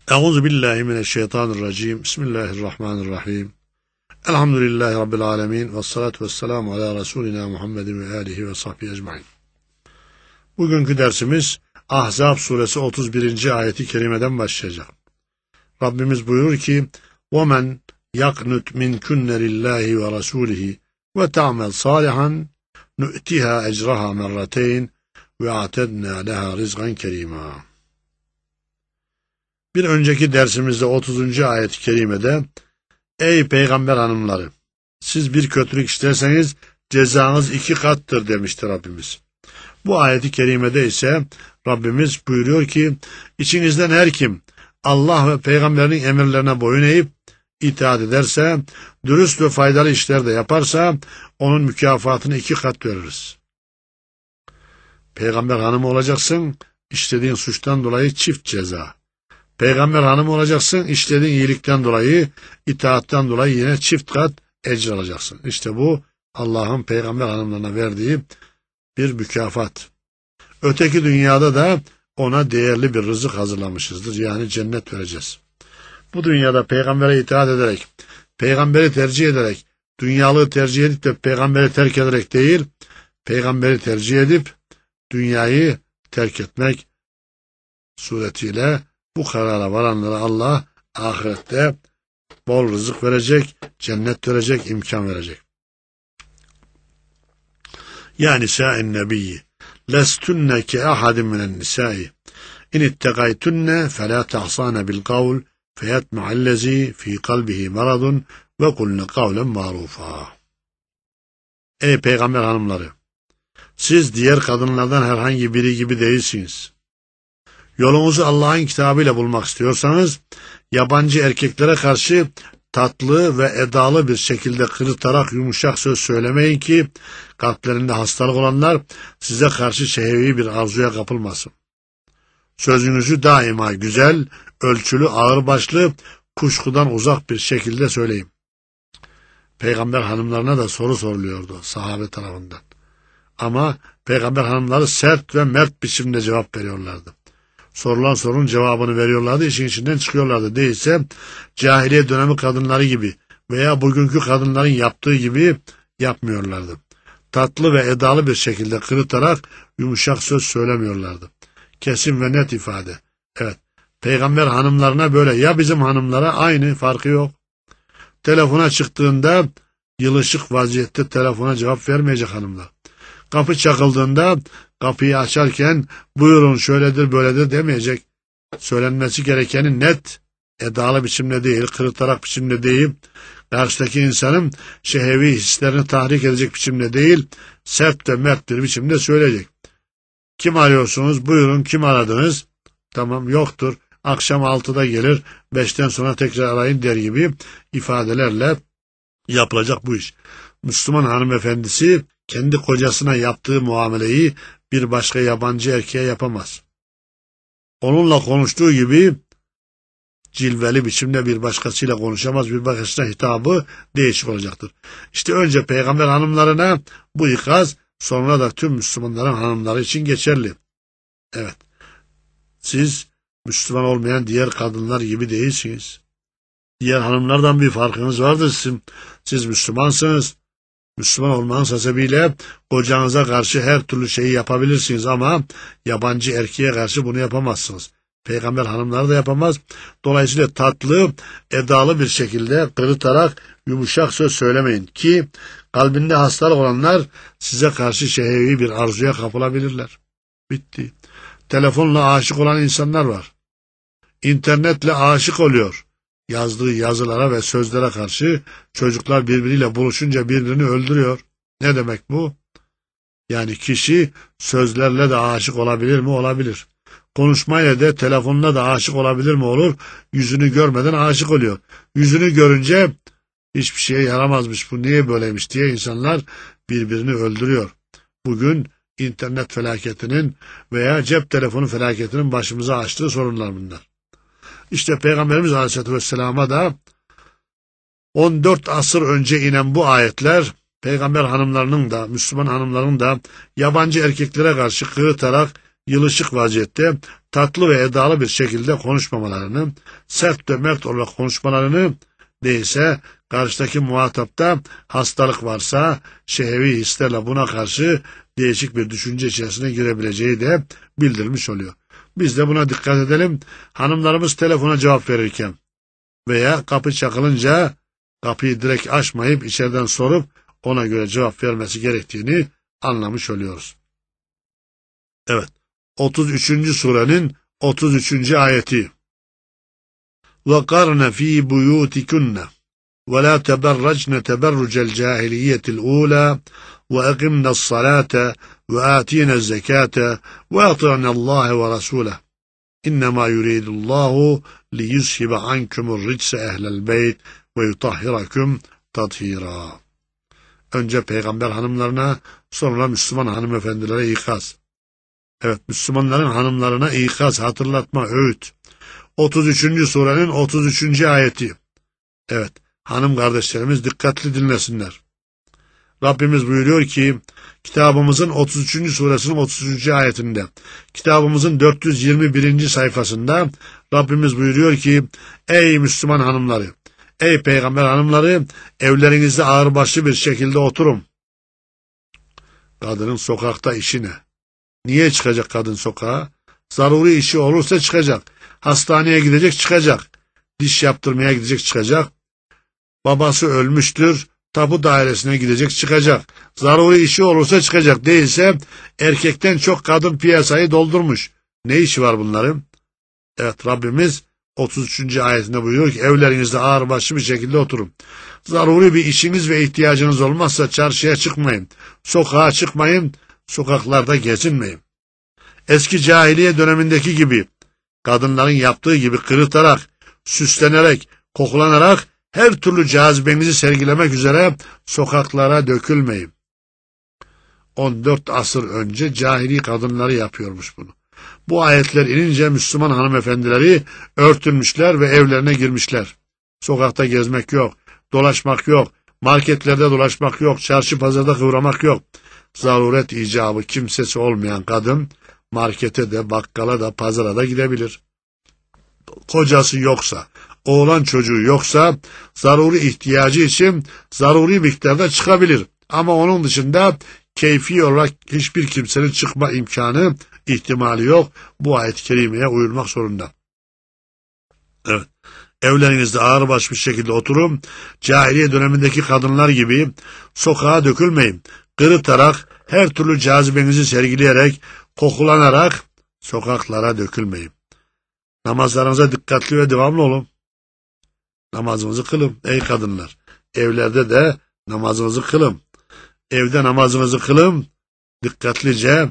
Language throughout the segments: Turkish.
Euzu billahi mineşşeytanirracim. Bismillahirrahmanirrahim. Elhamdülillahi rabbil alamin ve salatu vesselamu ala resulina Muhammedin ve alihi ve sahbihi ecmaîn. Bugünkü dersimiz Ahzab suresi 31. ayeti kerimeden başlayacak. Rabbimiz buyurur ki: "Vemen yaknut minkunne lillahi ve rasulihi ve ta'mel salihan nu'tiha ecraha merrateyn ve a'tedna leha rizqan kerima." Bir önceki dersimizde 30. ayet-i kerimede "Ey peygamber hanımları, siz bir kötülük işlerseniz cezanız 2 kattır" demiştir Rabbimiz. Bu ayet-i kerimede ise Rabbimiz buyuruyor ki, içinizden her kim Allah ve peygamberinin emirlerine boyun eğip itaat ederse, dürüst ve faydalı işler de yaparsa onun mükafatını 2 kat veririz. Peygamber hanımı olacaksın, işlediğin suçtan dolayı çift ceza. Peygamber hanımı olacaksın, işlediğin iyilikten dolayı, itaatten dolayı yine çift kat ecir alacaksın. İşte bu Allah'ın peygamber hanımlarına verdiği bir mükafat. Öteki dünyada da ona değerli bir rızık hazırlamışızdır. Yani cennet vereceğiz. Bu dünyada peygambere itaat ederek, peygamberi tercih ederek, dünyalığı tercih edip de peygamberi terk ederek değil, peygamberi tercih edip dünyayı terk etmek suretiyle bu karara varanlara Allah ahirette bol rızık verecek, cennet verecek, imkan verecek. Ya nisâ'en nebiyyi lestunne ke ahadin minen nisâ'i in ittegaytunne felâ tahsâne bil kavl feyetme'allezî fî kalbihi maradun ve kulne kavlen ma'rufâ. Ey peygamber hanımları! Siz diğer kadınlardan herhangi biri gibi değilsiniz. Yolunuzu Allah'ın kitabıyla bulmak istiyorsanız, yabancı erkeklere karşı tatlı ve edalı bir şekilde kırıtarak yumuşak söz söylemeyin ki, kalplerinde hastalık olanlar size karşı şehvi bir arzuya kapılmasın. Sözünüzü daima güzel, ölçülü, ağırbaşlı, kuşkudan uzak bir şekilde söyleyin. Peygamber hanımlarına da soru soruluyordu sahabe tarafından. Ama peygamber hanımları sert ve mert biçimde cevap veriyorlardı. Sorulan sorunun cevabını veriyorlardı, işin içinden çıkıyorlardı. Değilse cahiliye dönemi kadınları gibi veya bugünkü kadınların yaptığı gibi yapmıyorlardı. Tatlı ve edalı bir şekilde kırıtarak yumuşak söz söylemiyorlardı. Kesin ve net ifade. Evet, peygamber hanımlarına böyle, ya bizim hanımlara aynı, farkı yok. Telefona çıktığında yılışık vaziyette telefona cevap vermeyecek hanımlar. Kapı çakıldığında kapıyı açarken buyurun şöyledir böyledir demeyecek. Söylenmesi gerekeni net, edalı biçimde değil, kırıtarak biçimde değil, karşıdaki insanın şehvi hislerini tahrik edecek biçimde değil, sert ve mert bir biçimde söyleyecek. Kim arıyorsunuz? Buyurun, kim aradınız? Tamam, yoktur. Akşam 6'da gelir, 5'ten sonra tekrar arayın der gibi ifadelerle yapılacak bu iş. Müslüman hanımefendisi kendi kocasına yaptığı muameleyi bir başka yabancı erkeğe yapamaz. Onunla konuştuğu gibi cilveli biçimde bir başkasıyla konuşamaz, bir başkasına hitabı değişik olacaktır. İşte önce peygamber hanımlarına bu ikaz, sonra da tüm Müslümanların hanımları için geçerli. Evet, siz Müslüman olmayan diğer kadınlar gibi değilsiniz. Diğer hanımlardan bir farkınız vardır sizin. Siz Müslümansınız. Müslüman olmanız hasebiyle kocanıza karşı her türlü şeyi yapabilirsiniz ama yabancı erkeğe karşı bunu yapamazsınız. Peygamber hanımları da yapamaz. Dolayısıyla tatlı, edalı bir şekilde kırıtarak yumuşak söz söylemeyin ki kalbinde hastalık olanlar size karşı şehvi bir arzuya kapılabilirler. Bitti. Telefonla aşık olan insanlar var. İnternetle aşık oluyor. Yazdığı yazılara ve sözlere karşı çocuklar birbiriyle buluşunca birbirini öldürüyor. Ne demek bu? Yani kişi sözlerle de aşık olabilir mi? Olabilir. Konuşmayla da, telefonla da aşık olabilir mi? Olur. Yüzünü görmeden aşık oluyor. Yüzünü görünce hiçbir şeye yaramazmış, bu niye böyleymiş diye insanlar birbirini öldürüyor. Bugün internet felaketinin veya cep telefonu felaketinin başımıza açtığı sorunlar bunlar. İşte Peygamberimiz Aleyhisselatü Vesselam'a da 14 asır önce inen bu ayetler, peygamber hanımlarının da, Müslüman hanımların da yabancı erkeklere karşı kırıtarak yılışık vaziyette tatlı ve edalı bir şekilde konuşmamalarını, sert ve mert olarak konuşmalarını, değilse karşıdaki muhatapta hastalık varsa şehvi hislerle buna karşı değişik bir düşünce içerisine girebileceği de bildirilmiş oluyor. Biz de buna dikkat edelim. Hanımlarımız telefona cevap verirken veya kapı çakılınca kapıyı direkt açmayıp içeriden sorup ona göre cevap vermesi gerektiğini anlamış oluyoruz. Evet, 33. surenin 33. ayeti. وَقَرْنَ ف۪ي بُيُوتِكُنَّ وَلَا تَبَرَّجْنَ تَبَرُّجَ الْجَاهِلِيَّةِ الْأُولَى وَأَقِمْنَ الصَّلَاةَ وَآتِينَ الزَّكَاةَ وَأَطِعْنَ اللّٰهَ وَرَسُولَهُ إِنَّمَا يُرِيدُ اللّٰهُ لِيُذْهِبَ عَنْكُمُ الرِّجْسَ أَهْلَ الْبَيْتِ وَيُطَهِّرَكُمْ تَطْهِيرًا. Önce peygamber hanımlarına, sonra Müslüman hanımefendilere ikaz. Evet, Müslümanların hanımlarına ikaz, hatırlatma, öğüt. 33. surenin 33. ayeti. Evet, hanım kardeşlerimiz dikkatli dinlesinler. Rabbimiz buyuruyor ki, kitabımızın 33. suresinin 33. ayetinde, kitabımızın 421. sayfasında Rabbimiz buyuruyor ki, ey Müslüman hanımları, ey peygamber hanımları, evlerinizde ağırbaşlı bir şekilde oturun. Kadının sokakta işi ne? Niye çıkacak kadın sokağa? Zaruri işi olursa çıkacak. Hastaneye gidecek, çıkacak. Diş yaptırmaya gidecek, çıkacak. Babası ölmüştür, tapu dairesine gidecek, çıkacak. Zaruri işi olursa çıkacak. Değilse erkekten çok kadın piyasayı doldurmuş. Ne işi var bunların? Evet, Rabbimiz 33. ayetinde buyuruyor ki, evlerinizde ağırbaşlı bir şekilde oturun. Zaruri bir işiniz ve ihtiyacınız olmazsa çarşıya çıkmayın. Sokağa çıkmayın, sokaklarda gezinmeyin. Eski cahiliye dönemindeki gibi, kadınların yaptığı gibi kırıtarak, süslenerek, kokulanarak her türlü cazibenizi sergilemek üzere sokaklara dökülmeyin. 14 asır önce cahili kadınları yapıyormuş bunu. Bu ayetler inince Müslüman hanımefendileri örtünmüşler ve evlerine girmişler. Sokakta gezmek yok, dolaşmak yok, marketlerde dolaşmak yok, çarşı pazarda kıvramak yok. Zaruret icabı kimsesi olmayan kadın markete de, bakkala da, pazara da gidebilir. Kocası yoksa, oğlan çocuğu yoksa zaruri ihtiyacı için zaruri miktarda çıkabilir. Ama onun dışında keyfi olarak hiçbir kimsenin çıkma imkanı, ihtimali yok. Bu ayet-i kerimeye uyulmak zorunda. Evet. Evlerinizde ağırbaş bir şekilde oturun. Cahiliye dönemindeki kadınlar gibi sokağa dökülmeyin. Kırıtarak, her türlü cazibenizi sergileyerek, kokulanarak sokaklara dökülmeyin. Namazlarınıza dikkatli ve devamlı olun. Namazınızı kılın ey kadınlar. Evlerde de namazınızı kılın. Evde namazınızı kılın. Dikkatlice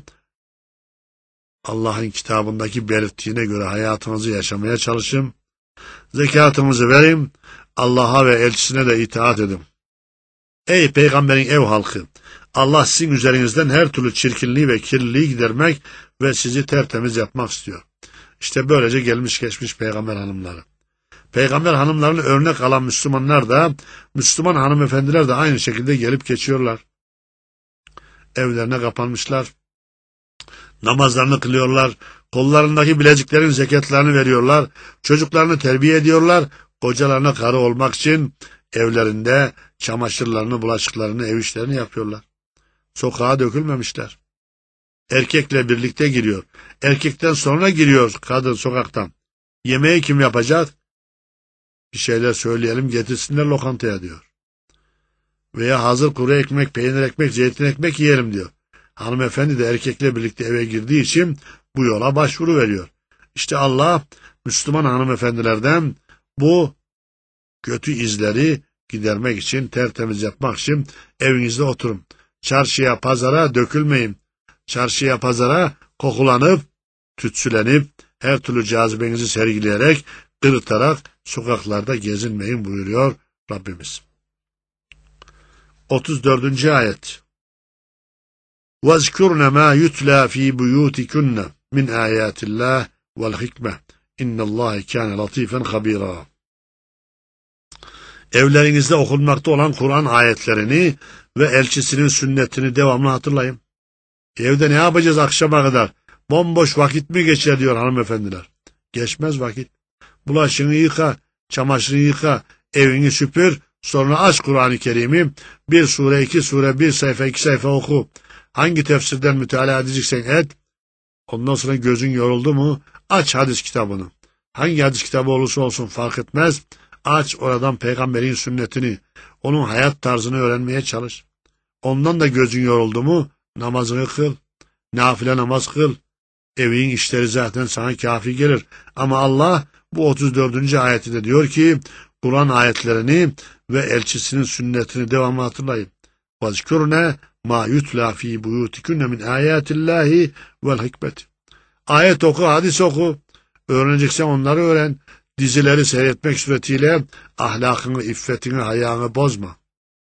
Allah'ın kitabındaki belirttiğine göre hayatınızı yaşamaya çalışın. Zekatınızı verin. Allah'a ve elçisine de itaat edin. Ey peygamberin ev halkı! Allah sizin üzerinizden her türlü çirkinliği ve kirliliği gidermek ve sizi tertemiz yapmak istiyor. İşte böylece gelmiş geçmiş peygamber hanımları. Peygamber hanımlarını örnek alan Müslümanlar da, Müslüman hanımefendiler de aynı şekilde gelip geçiyorlar. Evlerine kapanmışlar. Namazlarını kılıyorlar. Kollarındaki bileziklerin zekatlarını veriyorlar. Çocuklarını terbiye ediyorlar. Kocalarına karı olmak için evlerinde çamaşırlarını, bulaşıklarını, ev işlerini yapıyorlar. Sokağa dökülmemişler. Erkekle birlikte giriyor. Erkekten sonra giriyor kadın sokaktan. Yemeği kim yapacak? Bir şeyler söyleyelim, getirsinler lokantaya diyor. Veya hazır kuru ekmek, peynir ekmek, zeytin ekmek yiyelim diyor. Hanımefendi de erkekle birlikte eve girdiği için bu yola başvuru veriyor. İşte Allah Müslüman hanımefendilerden bu kötü izleri gidermek için, tertemiz yapmak için evinizde oturun. Çarşıya, pazara dökülmeyin. Çarşıya, pazara kokulanıp, tütsülenip, her türlü cazibenizi sergileyerek, kırıtarak sokaklarda gezinmeyin buyuruyor Rabbimiz. 34. ayet. وَاذْكُرْنَ مَا يُتْلَى ف۪ي بُيُوتِكُنَّ مِنْ آيَاتِ اللّٰهِ وَالْحِكْمَةِ اِنَّ اللّٰهِ كَانَ لَط۪يفًا خَب۪يرًا. Evlerinizde okunmakta olan Kur'an ayetlerini ve elçisinin sünnetini devamlı hatırlayın. Evde ne yapacağız akşama kadar? Bomboş vakit mi geçer diyor hanımefendiler. Geçmez vakit. Bulaşığını yıka, çamaşırını yıka, evini süpür, sonra aç Kur'an-ı Kerim'i, bir sure, iki sure, bir sayfa, iki sayfa oku. Hangi tefsirden mütalaa edeceksen et. Ondan sonra gözün yoruldu mu, aç hadis kitabını. Hangi hadis kitabı olursa olsun fark etmez. Aç oradan peygamberin sünnetini, onun hayat tarzını öğrenmeye çalış. Ondan da gözün yoruldu mu, namazını kıl, nafile namaz kıl. Evin işleri zaten sana kafi gelir. Ama Allah bu 34. ayetinde diyor ki, Kur'an ayetlerini ve elçisinin sünnetini devamlı hatırlayın. وَذْكُرْنَا مَا يُتْلَى ف۪ي بُيُوتِكُنَّ مِنْ آيَاتِ اللّٰهِ وَالْحِكْمَةِ. Ayet oku, hadis oku. Öğreneceksen onları öğren. Dizileri seyretmek suretiyle ahlakını, iffetini, hayanı bozma.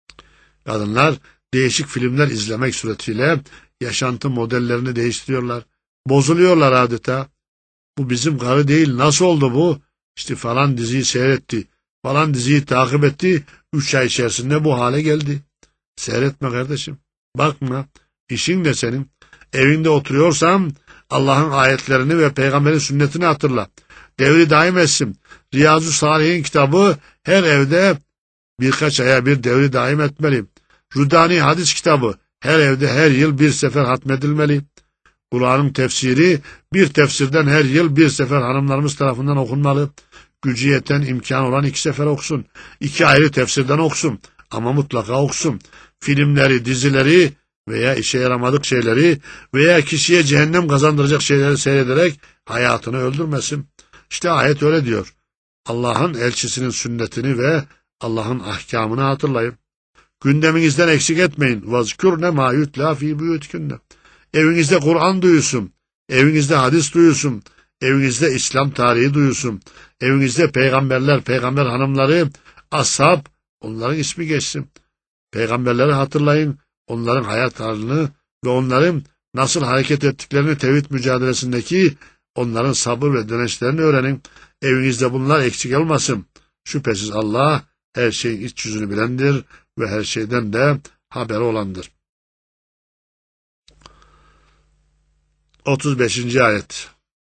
Kadınlar değişik filmler izlemek suretiyle yaşantı modellerini değiştiriyorlar. Bozuluyorlar adeta. Bu bizim karı değil. Nasıl oldu bu? İşte falan diziyi seyretti. Falan diziyi takip etti. 3 ay içerisinde bu hale geldi. Seyretme kardeşim. Bakma. İşin de senin. Evinde oturuyorsan Allah'ın ayetlerini ve peygamberin sünnetini hatırla. Devri daim etsin. Riyazu Salih'in kitabı her evde birkaç aya bir devri daim etmeli. Rudani hadis kitabı her evde her yıl bir sefer hatmedilmeli. Kur'an'ın tefsiri bir tefsirden her yıl bir sefer hanımlarımız tarafından okunmalı. Gücü yeten imkan olan 2 sefer okusun. 2 ayrı tefsirden okusun. Ama mutlaka okusun. Filmleri, dizileri veya işe yaramadık şeyleri veya kişiye cehennem kazandıracak şeyleri seyrederek hayatını öldürmesin. İşte ayet öyle diyor. Allah'ın elçisinin sünnetini ve Allah'ın ahkamını hatırlayın. Gündeminizden eksik etmeyin. وَذْكُرْنَ مَا يُتْلَى ف۪ي بُيُوتِكُنَّ. Evinizde Kur'an duyusun. Evinizde hadis duyusun. Evinizde İslam tarihi duyusun. Evinizde peygamberler, peygamber hanımları, ashab, onların ismi geçsin. Peygamberleri hatırlayın. Onların hayat tarzını ve onların nasıl hareket ettiklerini tevhid mücadelesindeki onların sabır ve dirençlerini öğrenin. Evinizde bunlar eksik olmasın. Şüphesiz Allah her şeyin iç yüzünü bilendir ve her şeyden de haberi olandır. 35. ayet.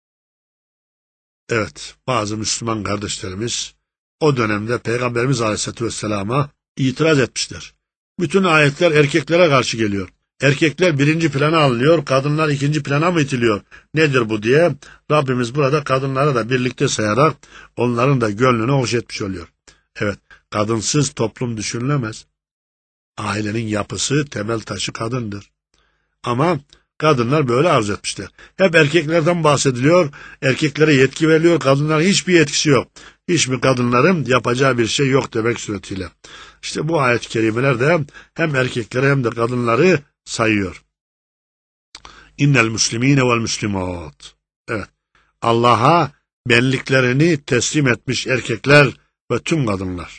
Evet, bazı Müslüman kardeşlerimiz o dönemde Peygamberimiz Aleyhisselatü Vesselam'a itiraz etmişler. Bütün ayetler erkeklere karşı geliyor. Erkekler 1. plana alınıyor, kadınlar 2. plana mı itiliyor? Nedir bu diye Rabbimiz burada kadınları da birlikte sayarak onların da gönlünü hoş etmiş oluyor. Evet, kadınsız toplum düşünülemez. Ailenin yapısı, temel taşı kadındır. Ama kadınlar böyle arzu etmişler. Hep erkeklerden bahsediliyor, erkeklere yetki veriliyor, kadınlara hiçbir yetkisi yok. Hiçbir kadınların yapacağı bir şey yok demek suretiyle. İşte bu ayet-i kerimeler de hem erkekleri hem de kadınları sayıyor. İnnel muslimine vel muslimat. Evet. Allah'a benliklerini teslim etmiş erkekler ve tüm kadınlar.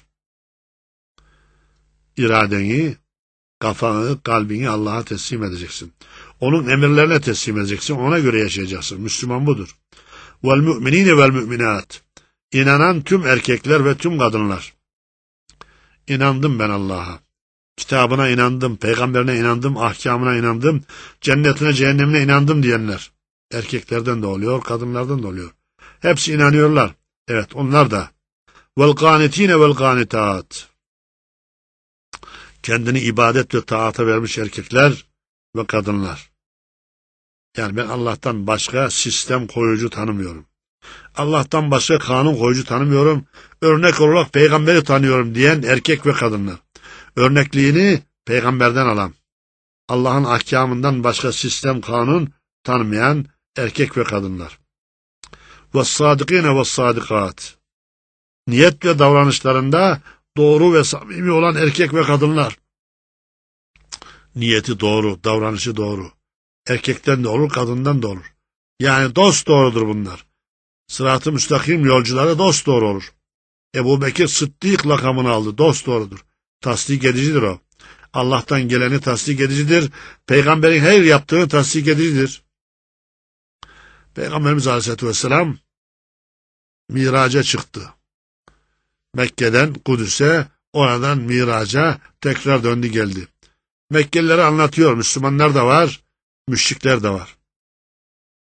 İradeni, kafanı, kalbini Allah'a teslim edeceksin. Onun emirlerine teslim edeceksin. Ona göre yaşayacaksın. Müslüman budur. Vel müminine vel müminat. İnanan tüm erkekler ve tüm kadınlar. İnandım ben Allah'a. Kitabına inandım, peygamberine inandım, ahkamına inandım, cennetine, cehennemine inandım diyenler. Erkeklerden de oluyor, kadınlardan da oluyor. Hepsi inanıyorlar. Evet, onlar da. Vel kanitine vel kanitat. Kendini ibadet ve taata vermiş erkekler ve kadınlar. Yani ben Allah'tan başka sistem koyucu tanımıyorum. Allah'tan başka kanun koyucu tanımıyorum. Örnek olarak peygamberi tanıyorum diyen erkek ve kadınlar. Örnekliğini peygamberden alan, Allah'ın ahkamından başka sistem kanun tanımayan erkek ve kadınlar. وَالصَّادِقِينَ وَالصَّادِقَاتِ. Niyet ve davranışlarında doğru ve samimi olan erkek ve kadınlar. Niyeti doğru, davranışı doğru. Erkekten de olur, kadından da olur. Yani dost doğrudur bunlar. Sırat-ı müstakim yolcuları dost doğru olur. Ebu Bekir Sıddık lakamını aldı, dost doğrudur. Tasdik edicidir o. Allah'tan geleni tasdik edicidir. Peygamberin her yaptığını tasdik edicidir. Peygamberimiz Aleyhisselatü Vesselam miraca çıktı. Mekke'den Kudüs'e, oradan miraca tekrar döndü geldi. Mekkelilere anlatıyor. Müslümanlar da var, müşrikler de var.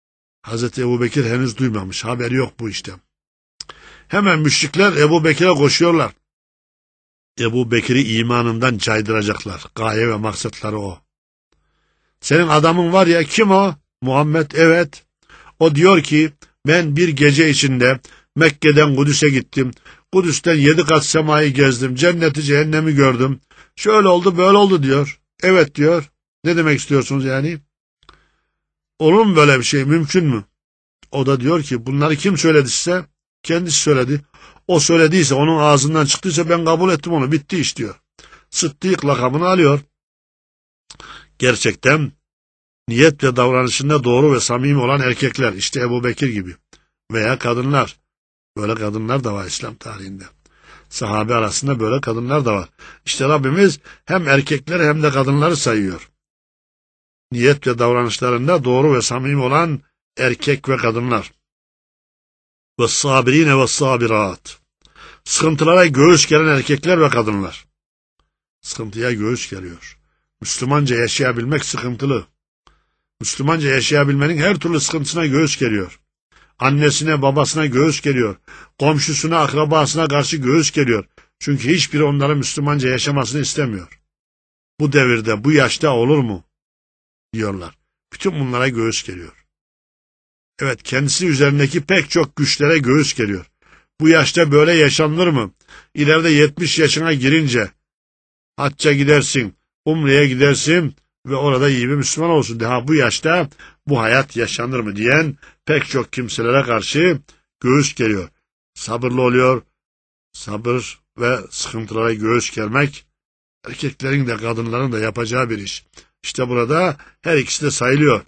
Hazreti Ebubekir henüz duymamış. Haberi yok bu işten. Hemen müşrikler Ebubekir'e koşuyorlar. Ebubekir'i imanından caydıracaklar. Gaye ve maksatları o. Senin adamın var ya, kim o? Muhammed, evet. O diyor ki ben bir gece içinde Mekke'den Kudüs'e gittim. Kudüs'ten 7 kat semayı gezdim. Cenneti cehennemi gördüm. Şöyle oldu böyle oldu diyor. Evet diyor. Ne demek istiyorsunuz yani? Olur mu böyle bir şey, mümkün mü? O da diyor ki bunları kim söyledi size? Kendisi söyledi. O söylediyse, onun ağzından çıktıysa ben kabul ettim onu. Bitti iş diyor. Sıddık lakabını alıyor. Gerçekten niyet ve davranışında doğru ve samimi olan erkekler, işte Ebubekir gibi, veya kadınlar. Böyle kadınlar da var İslam tarihinde. Sahabe arasında böyle kadınlar da var. İşte Rabbimiz hem erkekleri hem de kadınları sayıyor. Niyet ve davranışlarında doğru ve samimi olan erkek ve kadınlar. Ve sabirine ve sabirat. Sıkıntılara göğüs geren erkekler ve kadınlar. Sıkıntıya göğüs geliyor. Müslümanca yaşayabilmek sıkıntılı. Müslümanca yaşayabilmenin her türlü sıkıntısına göğüs geliyor. Annesine, babasına göğüs geliyor. Komşusuna, akrabasına karşı göğüs geliyor. Çünkü hiçbiri onların Müslümanca yaşamasını istemiyor. Bu devirde, bu yaşta olur mu? Diyorlar. Bütün bunlara göğüs geliyor. Evet, kendisi üzerindeki pek çok güçlere göğüs geliyor. Bu yaşta böyle yaşanır mı? İleride 70 yaşına girince hacca gidersin, umreye gidersin ve orada iyi bir Müslüman olsun. Daha bu yaşta bu hayat yaşanır mı diyen pek çok kimselere karşı göğüs geliyor. Sabırlı oluyor. Sabır ve sıkıntılara göğüs germek erkeklerin de kadınların da yapacağı bir iş. İşte burada her ikisi de sayılıyor.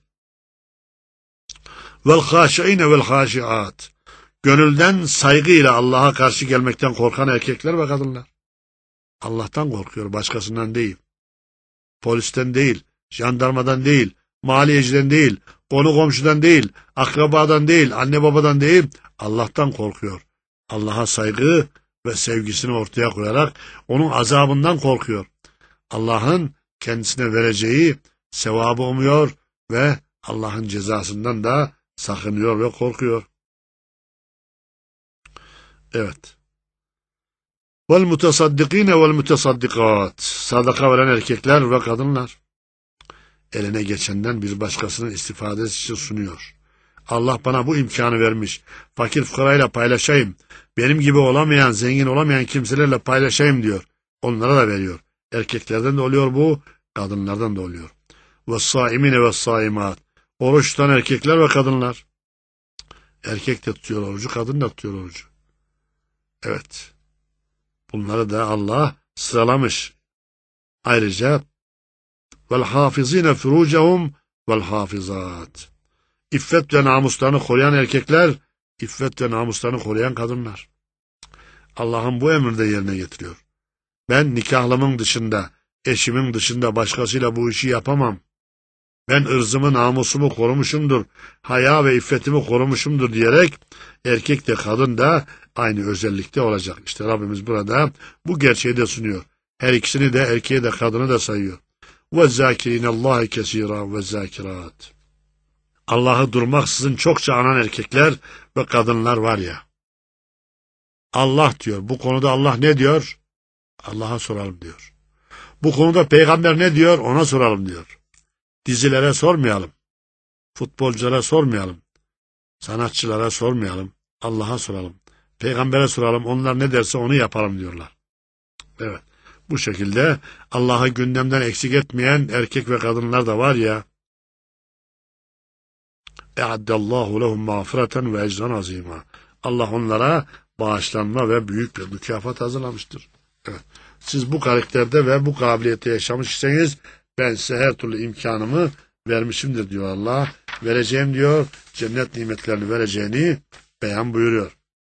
Vel haşiine vel haşiat. Gönülden saygıyla Allah'a karşı gelmekten korkan erkekler ve kadınlar. Allah'tan korkuyor, başkasından değil. Polisten değil, jandarmadan değil, maliyeciden değil, konu komşudan değil, akrabadan değil, anne babadan değil, Allah'tan korkuyor. Allah'a saygı ve sevgisini ortaya koyarak onun azabından korkuyor. Allah'ın kendisine vereceği sevabı umuyor ve Allah'ın cezasından da sakınıyor ve korkuyor. Evet. Vel mutasaddikine vel mutasaddikat. Sadaka veren erkekler ve kadınlar. Eline geçenden bir başkasının istifadesi için sunuyor. Allah bana bu imkanı vermiş. Fakir fukarayla paylaşayım. Benim gibi olamayan, zengin olamayan kimselerle paylaşayım diyor. Onlara da veriyor. Erkeklerden de oluyor bu, kadınlardan da oluyor. Ve saimine ve saimat. Oruç tutan erkekler ve kadınlar. Erkek de tutuyor orucu, kadın da tutuyor orucu. Evet. Bunları da Allah sıralamış. Ayrıca vel hafizine furucahum vel hafizat. İffet ve namuslarını koruyan erkekler, iffet ve namuslarını koruyan kadınlar. Allah'ın bu emrini de yerine getiriyor. Ben nikahlımın dışında, eşimin dışında başkasıyla bu işi yapamam. Ben ırzımı, namusumu korumuşumdur, haya ve iffetimi korumuşumdur diyerek erkek de kadın da aynı özellikte olacak. İşte Rabbimiz burada bu gerçeği de sunuyor. Her ikisini de, erkeği de kadını da sayıyor. وَالزَّاكِرِينَ اللّٰهِ كَسِيرًا وَالزَّاكِرَاتِ. Allah'ı durmaksızın çokça anan erkekler ve kadınlar var ya. Allah diyor. Bu konuda Allah ne diyor? Allah'a soralım diyor. Bu konuda peygamber ne diyor? Ona soralım diyor. Dizilere sormayalım. Futbolculara sormayalım. Sanatçılara sormayalım. Allah'a soralım. Peygambere soralım. Onlar ne derse onu yapalım diyorlar. Evet. Bu şekilde Allah'ı gündemden eksik etmeyen erkek ve kadınlar da var ya. E'addallahu lehum mağfireten ve ecran azima. Allah onlara bağışlanma ve büyük bir mükafat hazırlamıştır. Evet. Siz bu karakterde ve bu kabiliyette yaşamış iseniz ben size her türlü imkanımı vermişimdir diyor Allah. Vereceğim diyor. Cennet nimetlerini vereceğini beyan buyuruyor.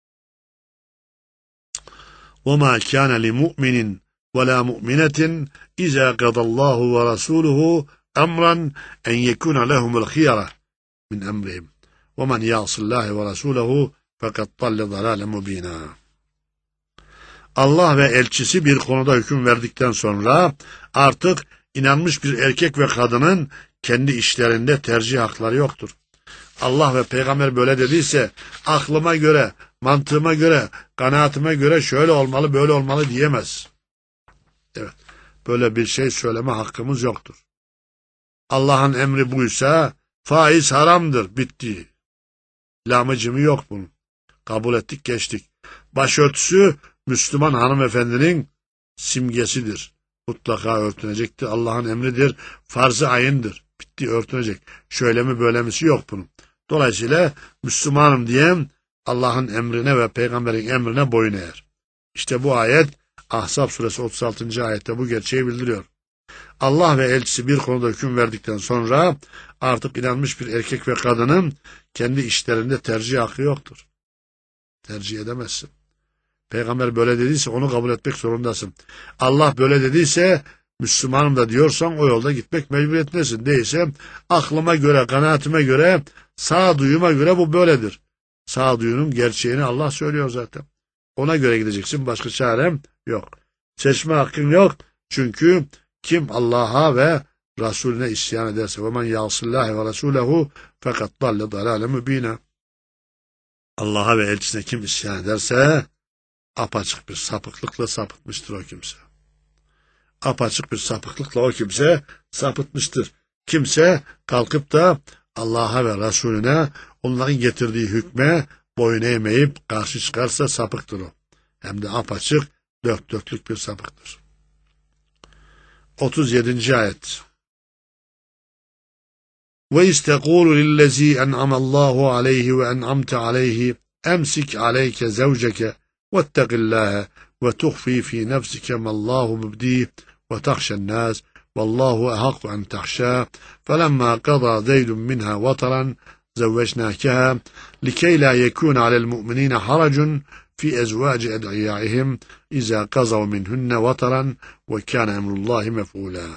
وَمَا كَانَ لِمُؤْمِنٍ وَلَا مُؤْمِنَةٍ اِذَا قَضَى اللّٰهُ وَرَسُولُهُ اَمْرًا اَنْ يَكُونَ لَهُمُ الْخِيَرَةِ مِنْ اَمْرِهِمْ وَمَنْ يَعْصِ اللّٰهِ وَرَسُولَهُ فَقَدْ ضَلَّ ضَلَالًا مُب۪ينًا. Allah ve elçisi bir konuda hüküm verdikten sonra artık inanmış bir erkek ve kadının kendi işlerinde tercih hakları yoktur. Allah ve peygamber böyle dediyse aklıma göre, mantığıma göre, kanaatime göre şöyle olmalı, böyle olmalı diyemez. Evet, böyle bir şey söyleme hakkımız yoktur. Allah'ın emri buysa faiz haramdır, bitti. Lamıcımı yok bunun. Kabul ettik, geçtik. Başörtüsü Müslüman hanımefendinin simgesidir. Mutlaka örtünecektir. Allah'ın emridir. Farz-ı ayındır. Bitti, örtünecek. Şöyle mi böyle misi yok bunun. Dolayısıyla Müslümanım diyen Allah'ın emrine ve peygamberin emrine boyun eğer. İşte bu ayet Ahzab suresi 36. ayette bu gerçeği bildiriyor. Allah ve elçisi bir konuda hüküm verdikten sonra artık inanmış bir erkek ve kadının kendi işlerinde tercih hakkı yoktur. Tercih edemezsin. Peygamber böyle dediyse onu kabul etmek zorundasın. Allah böyle dediyse Müslümanım da diyorsan o yolda gitmek mecburiyetindesin. Değilse aklıma göre, kanaatime göre, sağduyuma göre bu böyledir. Sağduyunun gerçeğini Allah söylüyor zaten. Ona göre gideceksin. Başka çarem yok. Seçme hakkın yok. Çünkü kim Allah'a ve Resulüne isyan ederse وَمَنْ يَعْصِ اللّٰهِ وَرَسُولَهُ فَقَدْ ضَلَّ ضَلَالًا مُب۪ينًا. Allah'a ve elçisine kim isyan ederse apaçık bir sapıklıkla sapıtmıştır o kimse. Apaçık bir sapıklıkla o kimse sapıtmıştır. Kimse kalkıp da Allah'a ve Resulüne onların getirdiği hükme boyun eğmeyip karşı çıkarsa sapıktır o. Hem de apaçık dört dörtlük bir sapıktır. 37. ayet. وَاِسْتَقُولُ لِلَّذ۪ي اَنْعَمَ اللّٰهُ عَلَيْهِ وَاَنْعَمْتَ عَلَيْهِ اَمْسِكْ عَلَيْكَ زَوْجَكَ وَاتَّقِ اللّٰهَ وَتُخْفِي ف۪ي نَفْسِكَ مَا اللّٰهُ مُبْد۪يهِ وَتَخْشَى النَّاسِ وَاللّٰهُ اَحَقُّ اَنْ تَخْشَاهُ فَلَمَّا قَضَى زَيْدٌ مِنْهَا وَطَرًا زَوَّجْنَاكَهَا لِكَيْ لَا يَكُونَ عَلَى الْمُؤْمِنِينَ حَرَجٌ فِي أَزْوَاجِ أَدْعِيَائِهِمْ إِذَا قَضَوْا مِنْهُنَّ وَطَرًا وَكَانَ أَمْرُ اللّٰهِ مَفْعُولًا.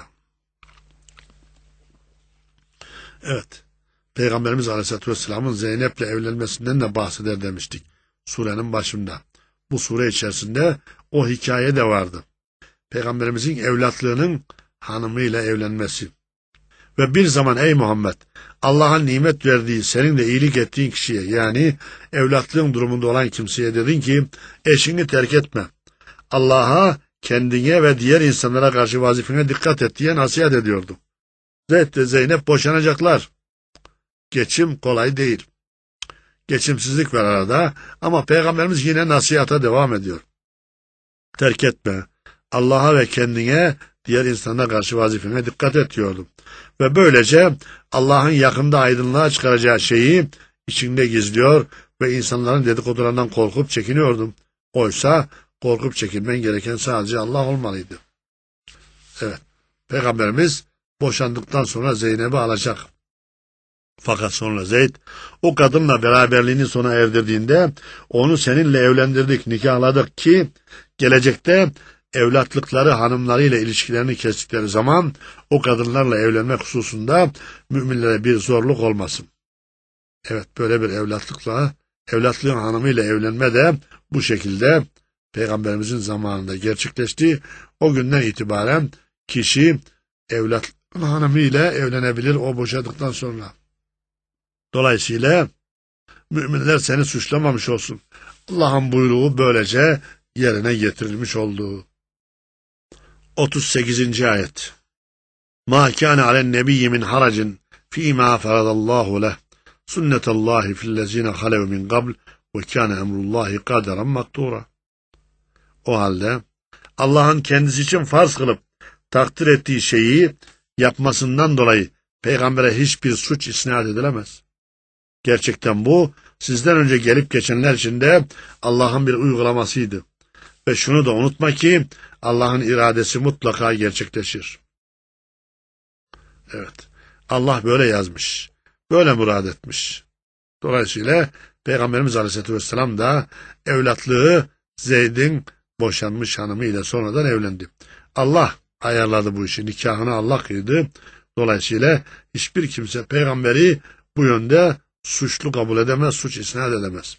Evet, Peygamberimiz Aleyhisselatü Vesselam'ın Zeynep'le evlenmesinden de bahseder demiştik surenin başında. Bu sure içerisinde o hikaye de vardı. Peygamberimizin evlatlığının hanımıyla evlenmesi. Ve bir zaman ey Muhammed, Allah'ın nimet verdiği, seninle iyilik ettiğin kişiye, yani evlatlığın durumunda olan kimseye dedin ki, eşini terk etme. Allah'a, kendine ve diğer insanlara karşı vazifene dikkat et diye nasihat ediyordu. Zeyd ve Zeynep boşanacaklar. Geçim kolay değil. Geçimsizlik var arada ama Peygamberimiz yine nasihata devam ediyor. Terk etme. Allah'a ve kendine, diğer insanlara karşı vazifene dikkat et diyordu. Ve böylece Allah'ın yakında aydınlığa çıkaracağı şeyi içinde gizliyor ve insanların dedikodularından korkup çekiniyordum. Oysa korkup çekinmen gereken sadece Allah olmalıydı. Evet, Peygamberimiz boşandıktan sonra Zeynep'i alacak. Fakat sonra Zeyd o kadınla beraberliğini sona erdirdiğinde onu seninle evlendirdik, nikahladık ki gelecekte evlatlıkları hanımlarıyla ilişkilerini kestikleri zaman o kadınlarla evlenmek hususunda müminlere bir zorluk olmasın. Evet, böyle bir evlatlığın hanımıyla evlenme de bu şekilde Peygamberimizin zamanında gerçekleşti. O günden itibaren kişi evlatlığın hanımıyla evlenebilir o boşadıktan sonra. Dolayısıyla müminler seni suçlamamış olsun. Allah'ın buyruğu böylece yerine getirilmiş oldu. 38. ayet. Ma kana alen nebiyyi min haracin fîmâ feradallahu leh. Sünnetallahi fillezîne halev min qabl ve kana emrullahi kaderen maktura. O halde Allah'ın kendisi için farz kılıp takdir ettiği şeyi yapmasından dolayı peygambere hiçbir suç isnat edilemez. Gerçekten bu sizden önce gelip geçenler için de Allah'ın bir uygulamasıydı. Ve şunu da unutma ki Allah'ın iradesi mutlaka gerçekleşir. Evet, Allah böyle yazmış, böyle murad etmiş. Dolayısıyla Peygamberimiz Aleyhisselatü Vesselam da evlatlığı Zeyd'in boşanmış hanımıyla sonradan evlendi. Allah ayarladı bu işi, nikahını Allah kıydı. Dolayısıyla hiçbir kimse peygamberi bu yönde suçlu kabul edemez, suç isnat edemez.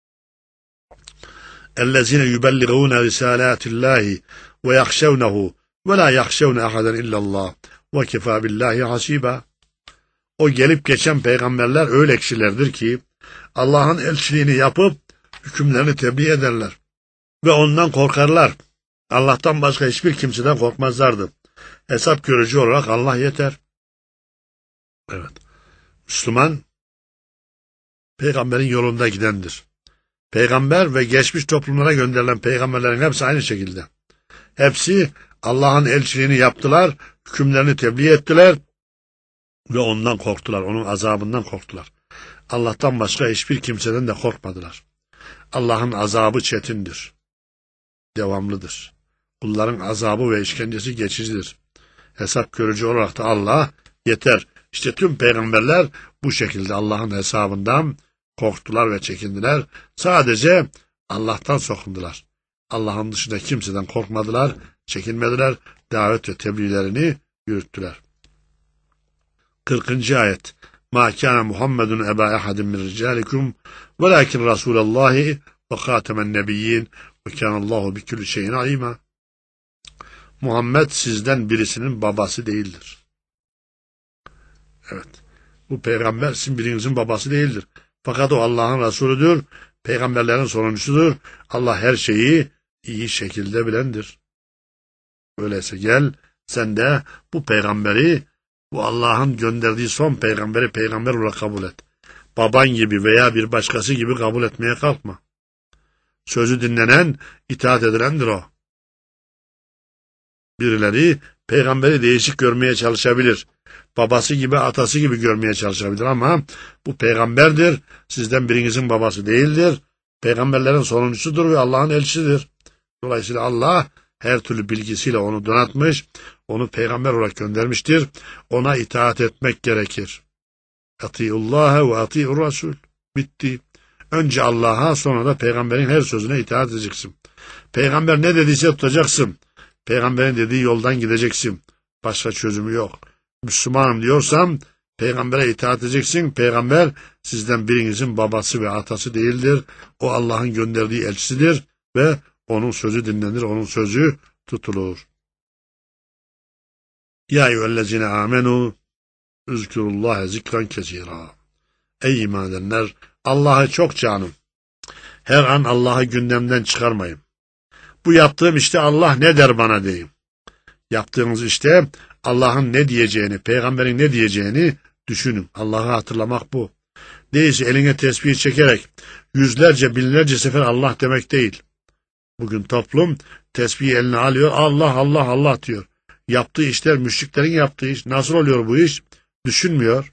اَلَّذِينَ يُبَلِّغُونَ رِسَالَاتِ اللّٰهِ وَيَخْشَوْنَهُ وَلَا يَخْشَوْنَ اَحَدًا اِلَّا اللّٰهِ وَكَفَى بِاللّٰهِ حَسِيبًا. O gelip geçen peygamberler öyle kişilerdir ki Allah'ın elçiliğini yapıp hükümlerini tebliğ ederler ve ondan korkarlar. Allah'tan başka hiçbir kimseden korkmazlardı. Hesap görücü olarak Allah yeter. Evet. Müslüman peygamberin yolunda gidendir. Peygamber ve geçmiş toplumlara gönderilen peygamberlerin hepsi aynı şekilde. Hepsi Allah'ın elçiliğini yaptılar, hükümlerini tebliğ ettiler ve ondan korktular, onun azabından korktular. Allah'tan başka hiçbir kimseden de korkmadılar. Allah'ın azabı çetindir, devamlıdır. Kulların azabı ve işkencesi geçicidir. Hesap görücü olarak da Allah yeter. İşte tüm peygamberler bu şekilde Allah'ın hesabından korktular ve çekindiler. Sadece Allah'tan sokundular. Allah'ın dışında kimseden korkmadılar, çekinmediler, davet ve tebliğlerini yürüttüler. 40. ayet. Ma kana Muhammedun eba ahadin min ricalikum velakin Rasulullahi ve khatamen nebiyyin ve kanallahu bi kulli şeyin alima. Muhammed sizden birisinin babası değildir. Evet. Bu peygamber sizin birinizin babası değildir. Fakat o Allah'ın Resulüdür, peygamberlerin sonuncusudur. Allah her şeyi iyi şekilde bilendir. Öyleyse gel sen de bu peygamberi, bu Allah'ın gönderdiği son peygamberi peygamber olarak kabul et. Baban gibi veya bir başkası gibi kabul etmeye kalkma. Sözü dinlenen, itaat edilendir o. Birileri peygamberi değişik görmeye çalışabilir. Babası gibi, atası gibi görmeye çalışabilir ama bu peygamberdir. Sizden birinizin babası değildir. Peygamberlerin sonuncusudur ve Allah'ın elçisidir. Dolayısıyla Allah her türlü bilgisiyle onu donatmış, onu peygamber olarak göndermiştir. Ona itaat etmek gerekir. Atiullaha ve atiur Rasul. Bitti. Önce Allah'a, sonra da peygamberin her sözüne itaat edeceksin. Peygamber ne dediyse tutacaksın. Peygamberin dediği yoldan gideceksin. Başka çözümü yok. Müslümanım diyorsam peygambere itaat edeceksin. Peygamber sizden birinizin babası ve atası değildir. O Allah'ın gönderdiği elçisidir ve onun sözü dinlenir, onun sözü tutulur. Ya eyyühellezine amenu üzkürullaha zikran kesira. Ey iman edenler, Allah'ı çok canım. Her an Allah'ı gündemden çıkarmayın. Bu yaptığım işte Allah ne der bana deyin. Yaptığınız işte Allah'ın ne diyeceğini, peygamberin ne diyeceğini düşünün. Allah'ı hatırlamak bu. Değilse eline tesbih çekerek yüzlerce, binlerce sefer Allah demek değil. Bugün toplum tesbihi eline alıyor, Allah, Allah, Allah diyor. Yaptığı işler müşriklerin yaptığı iş. Nasıl oluyor bu iş? Düşünmüyor.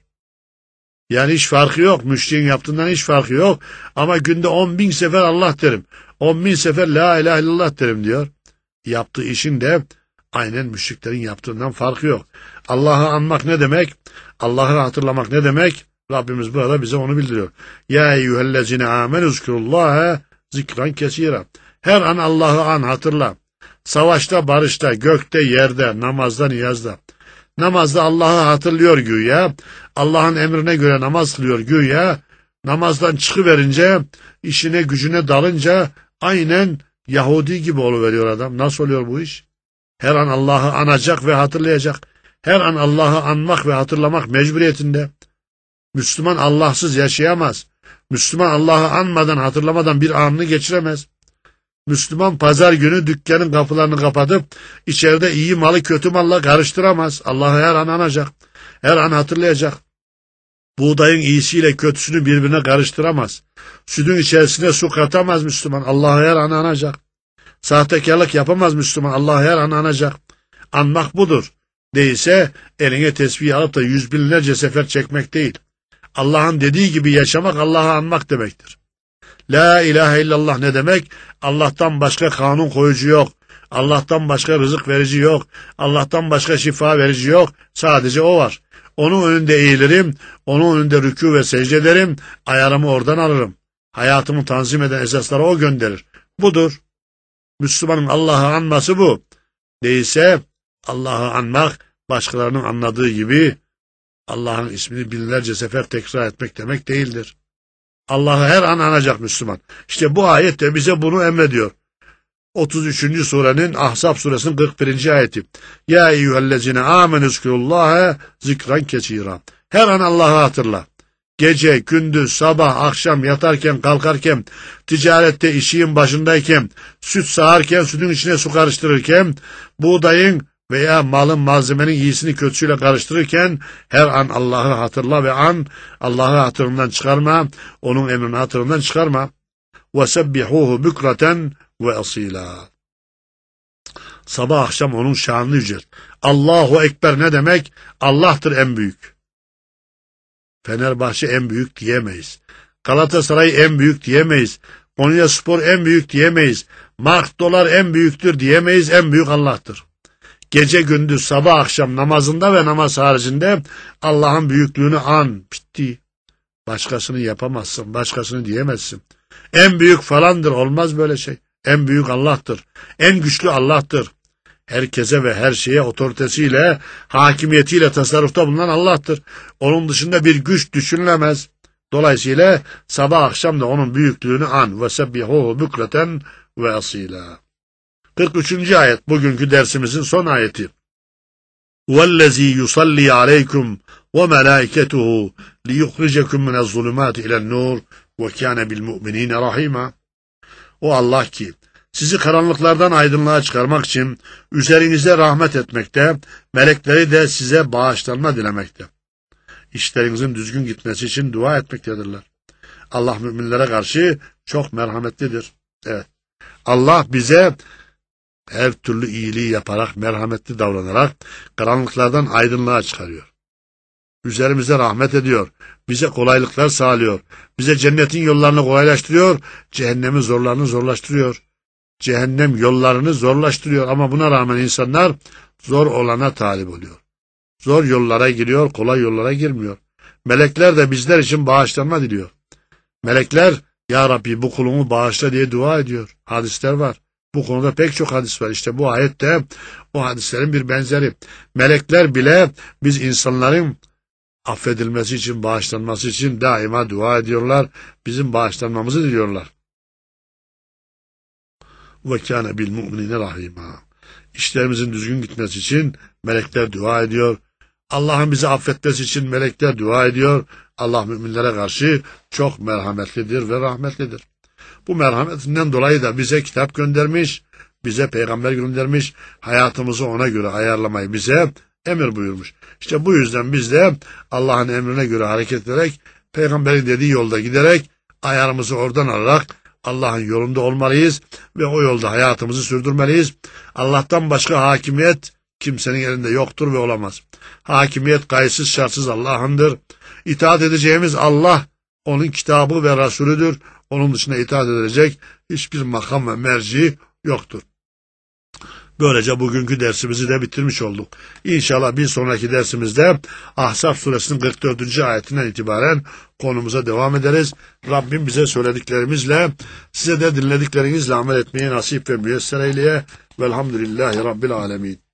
Yani hiç farkı yok. Müşriğin yaptığından hiç farkı yok. Ama günde 10.000 sefer Allah derim. 10.000 sefer la ilahe illallah derim diyor. Yaptığı işin de aynen müşriklerin yaptığından farkı yok. Allah'ı anmak ne demek? Allah'ı hatırlamak ne demek? Rabbimiz burada bize onu bildiriyor. Ya eyyühellezine amenü zikrullaha zikran kesira. Her an Allah'ı an, hatırla. Savaşta, barışta, gökte, yerde, namazda, niyazda. Namazda Allah'ı hatırlıyor güya. Allah'ın emrine göre namaz kılıyor güya. Namazdan çıkıverince, işine gücüne dalınca aynen Yahudi gibi oluveriyor adam. Nasıl oluyor bu iş? Her an Allah'ı anacak ve hatırlayacak. Her an Allah'ı anmak ve hatırlamak mecburiyetinde. Müslüman Allahsız yaşayamaz. Müslüman Allah'ı anmadan, hatırlamadan bir anını geçiremez. Müslüman pazar günü dükkanın kapılarını kapatıp içeride iyi malı kötü malla karıştıramaz. Allah'ı her an anacak. Her an hatırlayacak. Buğdayın iyisiyle kötüsünü birbirine karıştıramaz. Sütün içerisine su katamaz Müslüman. Allah'ı her an anacak. Sahtekarlık yapamaz Müslüman. Allah'ı her an anacak. Anmak budur. Değilse eline tesbih alıp da yüz binlerce sefer çekmek değil. Allah'ın dediği gibi yaşamak Allah'ı anmak demektir. La ilahe illallah ne demek? Allah'tan başka kanun koyucu yok. Allah'tan başka rızık verici yok. Allah'tan başka şifa verici yok. Sadece o var. Onun önünde eğilirim. Onun önünde rükû ve secde ederim. Ayarımı oradan alırım. Hayatımı tanzim eden esasları o gönderir. Budur. Müslümanın Allah'ı anması bu. Değilse Allah'ı anmak başkalarının anladığı gibi Allah'ın ismini binlerce sefer tekrar etmek demek değildir. Allah'ı her an anacak Müslüman. İşte bu ayet de bize bunu emrediyor. 33. surenin Ahzab suresinin 41. ayeti. Ya eyyühellezine amenüzkürullâhe zikran kesîrâ. Her an Allah'ı hatırla. Gece, gündüz, sabah, akşam, yatarken, kalkarken, ticarette, işin başındayken, süt sağarken, sütün içine su karıştırırken, buğdayın veya malın, malzemenin iyisini kötüsüyle karıştırırken, her an Allah'ı hatırla ve Allah'ı hatırından çıkarma, onun emrini hatırından çıkarma. وَسَبِّحُوهُ بُكْرَةً وَأَصِيلًا. Sabah akşam onun şanını yücelt. Allahu Ekber ne demek? Allah'tır en büyük. Fenerbahçe en büyük diyemeyiz. Galatasaray en büyük diyemeyiz. Konyaspor en büyük diyemeyiz. Mark dolar en büyüktür diyemeyiz. En büyük Allah'tır. Gece gündüz sabah akşam namazında ve namaz haricinde Allah'ın büyüklüğünü an. Bitti. Başkasını yapamazsın. Başkasını diyemezsin. En büyük falandır. Olmaz böyle şey. En büyük Allah'tır. En güçlü Allah'tır. Herkese ve her şeye otoritesiyle, hakimiyetiyle tasarrufta bulunan Allah'tır. Onun dışında bir güç düşünülemez. Dolayısıyla sabah akşam da onun büyüklüğünü an. Ve sebbihuhu bükreten ve asila. 43. ayet bugünkü dersimizin son ayeti. وَالَّذ۪ي يُصَلِّي عَلَيْكُمْ وَمَلَائِكَتُهُ لِيُخْرِجَكُمْ مِنَ الظُّلُمَاتِ اِلَى النُّورِ وَكَانَ بِالْمُؤْمِنِينَ رَحِيمًا. O Allah ki sizi karanlıklardan aydınlığa çıkarmak için üzerinize rahmet etmekte, melekleri de size bağışlanma dilemekte. İşlerinizin düzgün gitmesi için dua etmektedirler. Allah müminlere karşı çok merhametlidir. Evet. Allah bize her türlü iyiliği yaparak, merhametli davranarak karanlıklardan aydınlığa çıkarıyor. Üzerimize rahmet ediyor. Bize kolaylıklar sağlıyor. Bize cennetin yollarını kolaylaştırıyor. Cehennemin zorlarını zorlaştırıyor. Cehennem yollarını zorlaştırıyor. Ama buna rağmen insanlar zor olana talip oluyor. Zor yollara giriyor, kolay yollara girmiyor. Melekler de bizler için bağışlanma diliyor. Melekler, Ya Rabbi bu kulunu bağışla diye dua ediyor. Hadisler var. Bu konuda pek çok hadis var. İşte bu ayette o hadislerin bir benzeri. Melekler bile biz insanların affedilmesi için, bağışlanması için daima dua ediyorlar. Bizim bağışlanmamızı diliyorlar. وَكَانَ بِالْمُؤْمِنِينَ رَحِيمًا. İşlerimizin düzgün gitmesi için melekler dua ediyor. Allah'ın bizi affetmesi için melekler dua ediyor. Allah müminlere karşı çok merhametlidir ve rahmetlidir. Bu merhametinden dolayı da bize kitap göndermiş, bize peygamber göndermiş, hayatımızı ona göre ayarlamayı bize emir buyurmuş. İşte bu yüzden biz de Allah'ın emrine göre hareket ederek, peygamberin dediği yolda giderek, ayarımızı oradan alarak Allah'ın yolunda olmalıyız ve o yolda hayatımızı sürdürmeliyiz. Allah'tan başka hakimiyet kimsenin elinde yoktur ve olamaz. Hakimiyet kayıtsız şartsız Allah'ındır. İtaat edeceğimiz Allah, onun kitabı ve Resulüdür. Onun dışında itaat edilecek hiçbir makam ve merci yoktur. Böylece bugünkü dersimizi de bitirmiş olduk. İnşallah bir sonraki dersimizde Ahzab suresinin 44. ayetinden itibaren konumuza devam ederiz. Rabbim bize söylediklerimizle, size de dinlediklerinizle amel etmeyi nasip ve müyesser eyleye. Velhamdülillahi Rabbil alemin.